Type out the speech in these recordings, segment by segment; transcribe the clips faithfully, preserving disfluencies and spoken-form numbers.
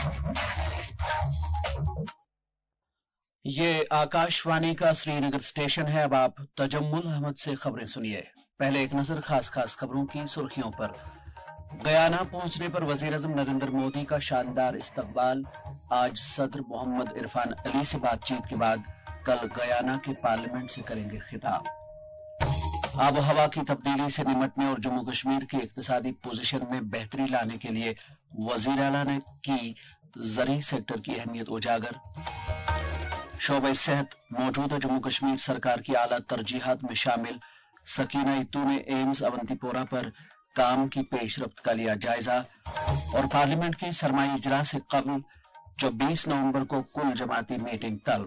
ये आकाशवाणी का श्रीनगर स्टेशन है। अब आप तजम्मुल अहमद से खबरें सुनिए। पहले एक नजर खास खास खबरों की सुर्खियों पर। गयाना पहुंचने पर वजीर आजम नरेंद्र मोदी का शानदार इस्तकबाल। आज सदर मोहम्मद इरफान अली से बातचीत के बाद कल गयाना के पार्लियामेंट से करेंगे खिताब। आब हवा की तब्दीली से निमटने और जम्मू कश्मीर की इक्तिसादी पोजीशन में बेहतरी लाने के लिए वजीर आला ने की ज़री सेक्टर की अहमियत उजागर। शोबे सेहत मौजूदा जम्मू कश्मीर सरकार की आला तरजीहात में शामिल। सकीना इत्तू ने एम्स अवंतीपोरा पर काम की पेशरफ्त का लिया जायजा। और पार्लियामेंट के सरमाई इजलास से कबल चौबीस नवंबर को कुल जमाती मीटिंग तलब।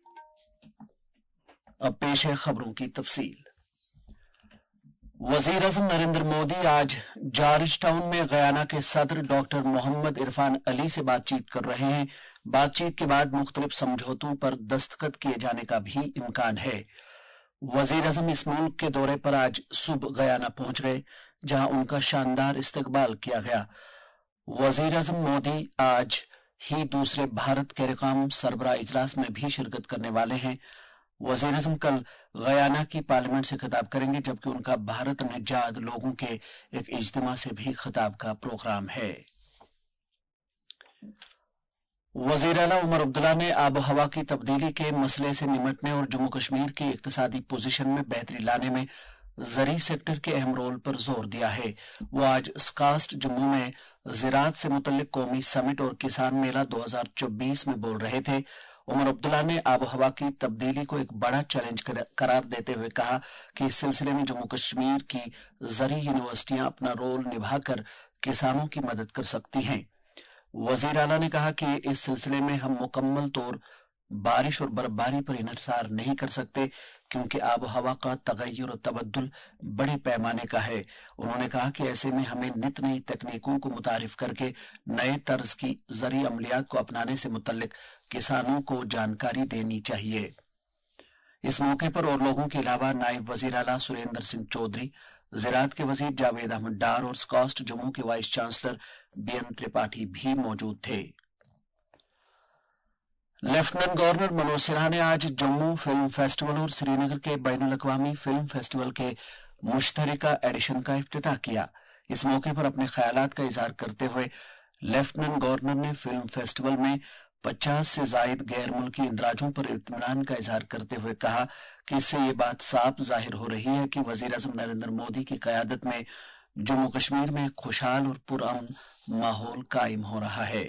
अब पेश है खबरों की तफसील। वजीर आजम नरेंद्र मोदी आज जॉर्ज टाउन में गयाना के सदर डॉक्टर मोहम्मद इरफान अली से बातचीत कर रहे हैं। बातचीत के बाद मुख्तलिफ समझौतों पर दस्तखत किए जाने का भी इम्कान है। वजीर आजम इस मुल्क के दौरे पर आज सुबह गयाना पहुंच गए, जहां उनका शानदार इस्तकबाल किया गया। वजीर आजम मोदी आज ही दूसरे भारत कैरिकॉम सरबराह इजलास में भी शिरकत करने वाले हैं। वजीर आजम कल गयाना की पार्लियामेंट से खिताब करेंगे, जबकि उनका भारत निजात लोगों के एक इज्तिमा से भी खिताब का प्रोग्राम है। वजीर आला उमर अब्दुल्ला ने आब हवा की तब्दीली के मसले से निमटने और जम्मू कश्मीर की इक्तिसादी पोजीशन में बेहतरी लाने में ज़री सेक्टर के अहम रोल पर जोर दिया है। वो आज स्कास्ट जम्मू में ज़राअत से मुतल्लिक कौमी समिट और किसान मेला दो हजार चौबीस में बोल रहे थे। उमर अब्दुल्ला ने आब हवा की तब्दीली को एक बड़ा चैलेंज करार देते हुए कहा कि इस सिलसिले में जम्मू कश्मीर की ज़री यूनिवर्सिटियां अपना रोल निभाकर किसानों की मदद कर सकती हैं। वजीर आला ने कहा कि इस सिलसिले में हम मुकम्मल तौर बारिश और बर्फबारी पर इन्हिसार नहीं कर सकते, क्योंकि आब हवा का तगय्युर और तबद्दुल बड़े पैमाने का है। उन्होंने कहा कि ऐसे में हमें नित नई तकनीकों को मुतारिफ करके नए तर्ज की ज़री अमलियात को अपनाने से मुतल्लिक किसानों को जानकारी देनी चाहिए। इस मौके पर और लोगों के अलावा नायब वजीर आला सुरेंद्र सिंह चौधरी, ज़राअत के वजीर जावेद अहमद डार और स्कास्ट जम्मू के vice chancellor B N Tripathi भी मौजूद थे। लेफ्टिनेंट गवर्नर मनोज सिन्हा ने आज जम्मू फिल्म फेस्टिवल और श्रीनगर के बैनुल अक़वामी फिल्म फेस्टिवल के मुश्तरका एडिशन का इफ्तिताह किया। इस मौके पर अपने ख्यालात का इजहार करते हुए लेफ्टिनेंट गवर्नर ने फिल्म फेस्टिवल में पचास से जायद गैर मुल्की इंदराजों पर इत्मीनान का इजहार करते हुए कहा कि इससे ये बात साफ जाहिर हो रही है कि वजीर आजम नरेंद्र मोदी की क़यादत में जम्मू कश्मीर में खुशहाल और पुरअमन माहौल कायम हो रहा है।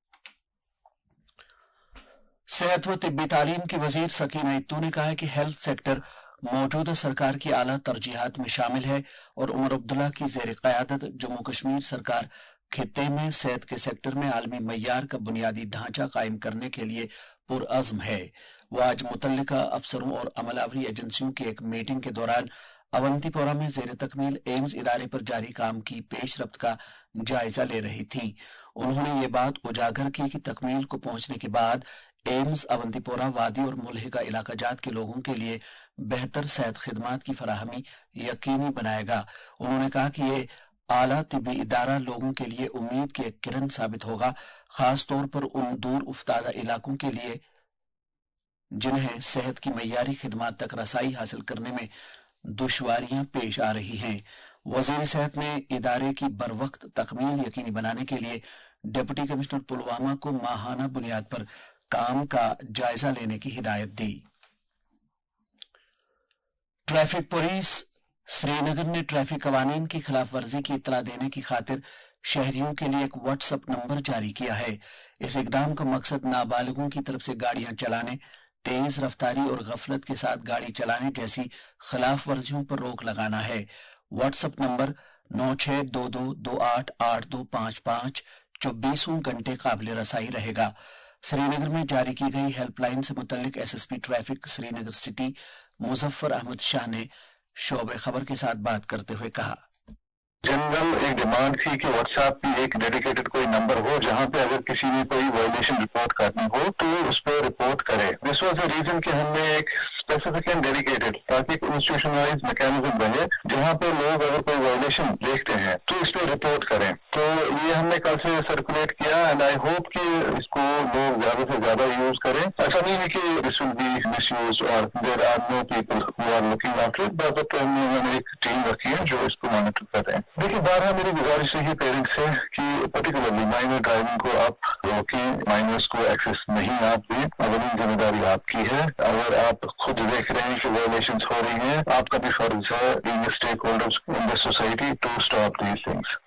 सेहत व तिब्बी तालीम की वजीर सकीना इत्तू ने कहा है कि हेल्थ सेक्टर मौजूदा सरकार की आला तरजीहात में शामिल है और उमर अब्दुल्ला की ज़ेर क़यादत जम्मू कश्मीर सरकार खित्ते में सेहत के सेक्टर में आलमी मय्यार का बुनियादी ढांचा कायम करने के लिए पुरअज़्म है। वो आज मुतल्लिका अफसरों और अमलावरी एजेंसियों की एक मीटिंग के दौरान अवंतीपोरा में ज़ेर तकमील एम्स इदारे पर जारी काम की पेशरफ्त का जायजा ले रही थी। उन्होंने ये बात उजागर की कि तकमील को पहुंचने के बाद एम्स अवंतीपोरा वादी और मुल्हिका इलाका जात के लोगों के लिए बेहतर सेहत खिदमात की फराहमी यकीनी बनाएगा। उन्होंने कहा कि ये आला तिब्बी इदारा लोगों के लिए उम्मीद की एक किरण साबित होगा, खास तौर पर उन दूर उफ्तादा इलाकों के लिए जिन्हें सेहत की मय्यारी खिदमात तक रसाई हासिल करने में दुश्वारियां पेश आ रही हैं। वजीर सेहत ने इदारे की बरवक्त तकमील यकीनी बनाने के लिए डिप्टी कमिश्नर पुलवामा को माहाना बुनियाद पर काम का जायजा लेने की हिदायत दी। ट्रैफिक पुलिस श्रीनगर ने ट्रैफिक कवानीन की खिलाफ वर्जी की इत्तला देने की खातिर शहरियों के लिए एक व्हाट्सएप नंबर जारी किया है। इस इकदाम का मकसद नाबालिगों की तरफ से गाड़ियां चलाने, तेज रफ्तारी और गफलत के साथ गाड़ी चलाने जैसी खिलाफ वर्जियों पर रोक लगाना है। व्हाट्सएप नंबर नौ छह दो दो दो आठ आठ दो पाँच पाँच चौबीसों घंटे काबिल रसाई रहेगा। श्रीनगर में जारी की गई हेल्पलाइन से मुतल्लिक SSP traffic Srinagar city Muzaffar Ahmad Shah ने शोबे खबर के साथ बात करते हुए कहा, जनरल एक डिमांड थी कि व्हाट्सएप पे एक डेडिकेटेड कोई नंबर हो जहां पे अगर किसी ने कोई वायलेशन रिपोर्ट करनी हो तो उस पर रिपोर्ट करे. दिस वाज द रीजन कि हमने एक स्पेसिफिक एंड डेडिकेटेड ताकि एक इंस्टीट्यूशनलाइज मैकेनिज्म बने जहां पे लोग अगर कोई वायलेशन देखते हैं तो इस पर रिपोर्ट करें. तो ये हमने कल से सर्कुलेट किया एंड आई होप कि इसको लोग ज्यादा से ज्यादा यूज करें. ऐसा नहीं है कि दिस विल बी मिसयूज और there are no people who are looking after it, but हमने एक टीम रखी है जो इसको मॉनिटर कर रहे हैं. देखिए बारह मेरी गुजारिश रही पेरेंट्स से कि पर्टिकुलरली माइनर ड्राइविंग को आप रोकें, माइनर्स को एक्सेस नहीं आप दें. अगली जिम्मेदारी आपकी है. अगर आप खुद देख रहे हैं कि वायलेशंस हो रही हैं, आपका भी फर्ज है being stakeholders in the society to stop these things.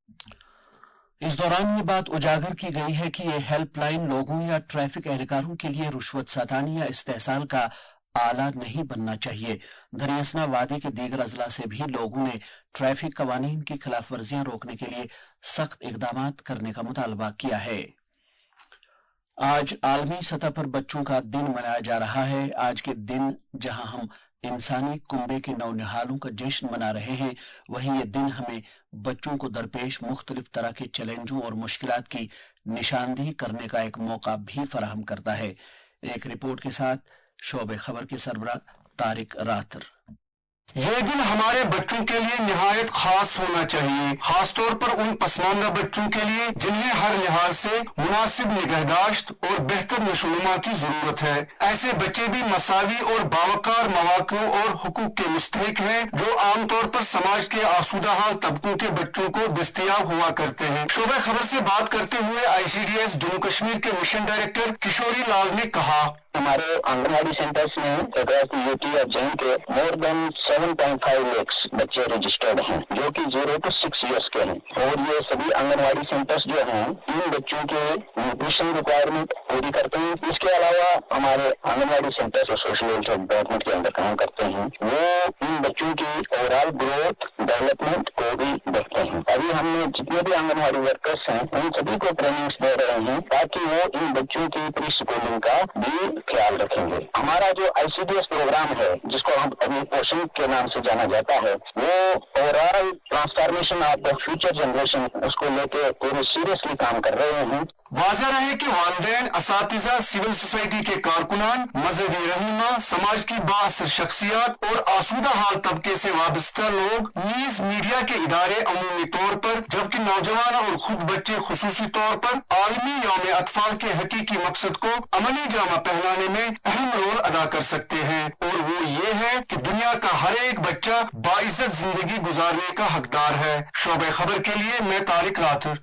इस दौरान ये बात उजागर की गई है कि ये हेल्पलाइन लोगों या ट्रैफिक एहलकारों के लिए रुश्वत सतानी या इस्तेहसाल का आला नहीं बनना चाहिए. धरियासना वादी के दीगर अजला से भी लोगों ने ट्रैफिक कवानीन की खिलाफ वर्जियां रोकने के लिए सख्त इकदाम करने का मुतालबा किया है. आज आलमी सतह पर बच्चों का दिन मनाया जा रहा है. आज के दिन जहां हम इंसानी कुंबे के नौनिहालों का जश्न मना रहे हैं, वहीं ये दिन हमें बच्चों को दरपेश मुख्तलिफ तरह के चैलेंजों और मुश्किलात की निशानदेही करने का एक मौका भी फराहम करता है. एक रिपोर्ट के साथ शोबे खबर के सरबराह तारिक रातर. ये दिन हमारे बच्चों के लिए निहायत खास होना चाहिए, खास तौर पर उन पसमानदा बच्चों के लिए जिन्हें हर लिहाज से मुनासिब निगहदाश्त और बेहतर नशोनुमा की जरूरत है. ऐसे बच्चे भी मसावी और बावकार मौक़ों और हुकूक के मुस्तहिक हैं जो आमतौर पर समाज के आसूदा हाल तबकों के बच्चों को दस्तयाब हुआ करते हैं. शोबे खबर से बात करते हुए I C D S Jammu Kashmir के मिशन डायरेक्टर किशोरी लाल ने कहा, हमारे आंगनबाड़ी सेंटर्स में अक्रॉस यूटी और जैन के more than seven point five lakh बच्चे रजिस्टर्ड हैं जो कि जीरो टू सिक्स इयर्स के हैं. और ये सभी आंगनबाड़ी सेंटर्स जो हैं इन बच्चों के न्यूट्रिशन रिक्वायरमेंट पूरी करते हैं. इसके अलावा हमारे आंगनबाड़ी सेंटर्स जो सोशल वेलफेयर डिपार्टमेंट के अंदर काम करते हैं वो इन बच्चों की ओवरऑल ग्रोथ डेवलपमेंट को भी देखते हैं. अभी हमने जितने भी आंगनबाड़ी वर्कर्स हैं उन सभी को ट्रेनिंग्स दे रहे हैं ताकि वो इन बच्चों की प्री स्कूलिंग का भी ख्याल रखेंगे. हमारा जो I C D S programme है जिसको हम अभी पोषण के नाम से जाना जाता है वो overall transformation of the future generation उसको लेके पूरे सीरियसली काम कर रहे हैं. वाज़ेह रहे कि वालिदैन, असातिज़ा, सिविल सोसाइटी के कारकुनान, मजहबी रहनुमा, समाज की बाअसर शख्सियात और आसूदा हाल तबके से वाबस्ता लोग, न्यूज मीडिया के इदारे अमूमी तौर पर, जबकि नौजवान और खुद बच्चे खुसूसी तौर पर आलमी यौम अतफाल के हकीकी मकसद को अमली जामा पहनाने में अहम रोल अदा कर सकते हैं. और वो ये है कि दुनिया का हर एक बच्चा बाइज्जत जिंदगी गुजारने का हकदार है. शोबे खबर के लिए मैं तारिक राथर.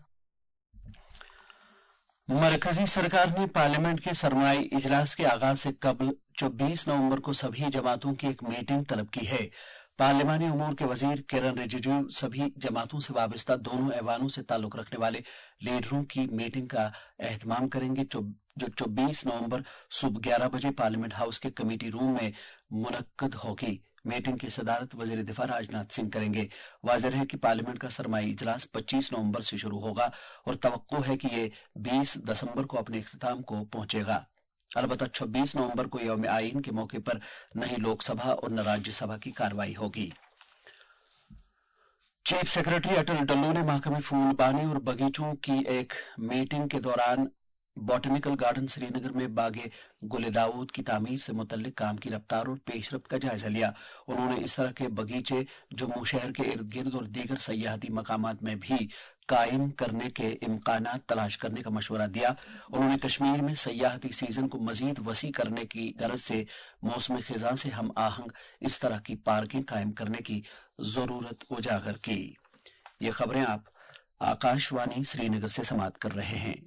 मरकजी सरकार ने पार्लियामेंट के सरमाई इजलास के आगाज से कबल चौबीस नवंबर को सभी जमातों की एक मीटिंग तलब की है. पार्लियामानी उमूर के वजीर किरण रिजिजू सभी जमातों से वाबस्ता दोनों ऐवानों से ताल्लुक रखने वाले लीडरों की मीटिंग का एहतमाम करेंगे जो चौबीस नवंबर सुबह ग्यारह बजे पार्लियामेंट हाउस के कमेटी रूम में मुनक्कद होगी. मीटिंग की सदारत वजीर दिफा राजनाथ सिंह करेंगे. वाज़ेह है कि पार्लियामेंट का सरमाई इजलास पच्चीस नवंबर से शुरू होगा और तवक्को है कि ये बीस दिसंबर को अपने इख्तिताम को पहुंचेगा. अलबत्ता छब्बीस नवंबर को यौम आईन के मौके पर न ही लोकसभा और न राज्यसभा की कार्रवाई होगी. चीफ सेक्रेटरी अटल डल्लू ने महकमे फूलबानी और बगीचों की एक मीटिंग के दौरान बॉटनिकल गार्डन श्रीनगर में बागे गुले दाऊद की तामीर से मुतल्लिक काम की रफ्तार और पेशरफ्त का जायजा लिया. उन्होंने इस तरह के बगीचे जम्मू शहर के इर्द गिर्द और दीगर सयाहती मकामात में भी कायम करने के इम्कानात तलाश करने का मशवरा दिया. उन्होंने कश्मीर में सयाहती सीजन को मजीद वसी करने की गरज से मौसम खिजां से हम आहंग इस तरह की पार्कें कायम करने की जरूरत उजागर की. ये खबरें आप आकाशवाणी श्रीनगर से समाप्त कर रहे हैं.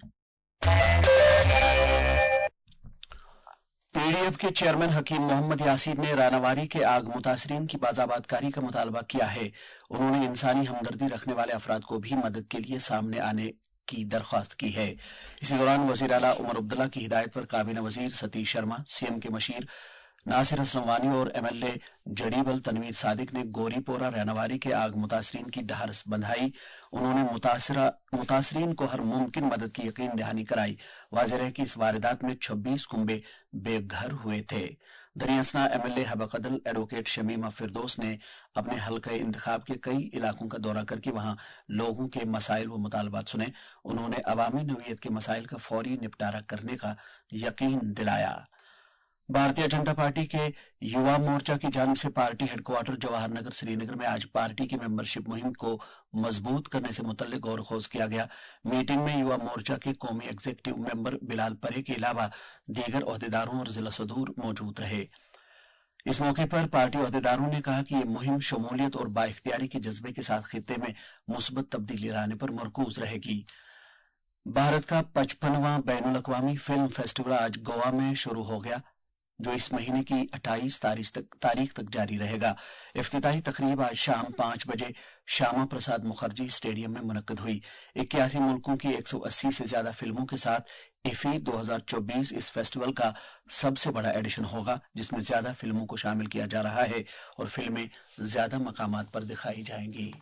पीडीएफ के चेयरमैन हकीम मोहम्मद यासीन ने रानावारी के आग मुतासरीन की बाज़ाबातकारी का मुतालबा किया है. उन्होंने इंसानी हमदर्दी रखने वाले अफराद को भी मदद के लिए सामने आने की दरख्वास्त की है. इसी दौरान वजीर आला उमर अब्दुल्ला की हिदायत पर काबीना वजीर सतीश शर्मा, सीएम के मशीर नासिर असलम वानी और एमएलए जड़ीबल तनवीर सादिक ने गोरीपोरा रानावारी के आग मुतासरीन की ढारस बंधाई. उन्होंने मुतासरीन को हर मुमकिन मदद की यकीन दहानी कराई. वाज़ेह है कि इस वारदात में छब्बीस कुंबे बेघर हुए थे. दरियासना M L A Habbakadal advocate Shamima Firdous ने अपने हल्के इंतखाब के कई इलाकों का दौरा करके वहां लोगों के मसाइल व मुतालबात सुने। उन्होंने अवामी नौइयत के मसाइल का फौरी निपटारा करने का यकीन दिलाया। भारतीय जनता पार्टी के युवा मोर्चा की जानिब से पार्टी हेडक्वार्टर जवाहर नगर श्रीनगर में आज पार्टी की मेंबरशिप मुहिम को मजबूत करने से मुतल्लिक गौर खोज किया गया। मीटिंग में युवा मोर्चा के कौमी एग्जीक्यूटिव मेंबर बिलाल परे के अलावा दीगर ओहदेदारों और जिला सदूर मौजूद रहे। इस मौके पर पार्टी ओहदेदारों ने कहा कि ये मुहिम शमूलियत और बाइख्तियारी के जज्बे के साथ खित्ते में मुस्बत तब्दीली लाने पर मरकूज रहेगी। भारत का पचपनवां बैनुल अक़वामी फिल्म फेस्टिवल आज गोवा में शुरू हो गया, जो इस महीने की अट्ठाईस तारीख तक तारीख तक जारी रहेगा। इफ्तिताही तकरीब आज शाम पांच बजे श्यामा प्रसाद मुखर्जी स्टेडियम में मुनक्कद हुई। इक्यासी मुल्कों की एक सौ अस्सी से ज्यादा फिल्मों के साथ इफी दो हज़ार चौबीस इस फेस्टिवल का सबसे बड़ा एडिशन होगा, जिसमें ज्यादा फिल्मों को शामिल किया जा रहा है और फिल्में ज्यादा मकामात पर दिखाई जाएंगी।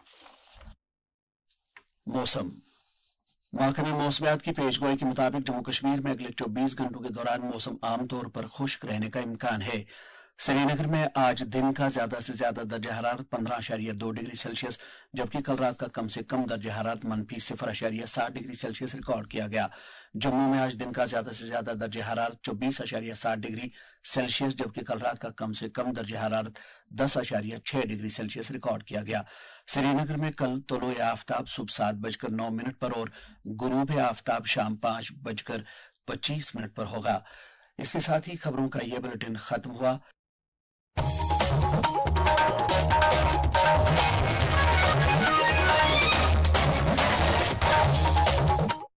मौसम। महकमे मौसमियात की पेशगोई के मुताबिक जम्मू कश्मीर में अगले चौबीस घंटों के दौरान मौसम आमतौर पर खुश्क रहने का इम्कान है। श्रीनगर में आज दिन का ज्यादा से ज्यादा दर्जा हरारत पंद्रह अशारिया दो डिग्री सेल्सियस, जबकि कल रात का कम से कम दर्जा हरारत मनफी सिफर अशारिया सात डिग्री सेल्सियस रिकॉर्ड किया गया। जम्मू में आज दिन का ज्यादा से ज्यादा दर्जा हरारत चौबीस अशारिया सात डिग्री सेल्सियस, जबकि कल रात का कम से कम दर्जा हरारत दस अशारिया छह डिग्री सेल्सियस रिकॉर्ड किया गया। श्रीनगर में कल तुलुए आफ्ताब सुबह सात बजकर नौ मिनट पर और गुरूब आफ्ताब शाम पांच बजकर पच्चीस मिनट पर होगा। इसके साथ ही खबरों का यह बुलेटिन खत्म हुआ।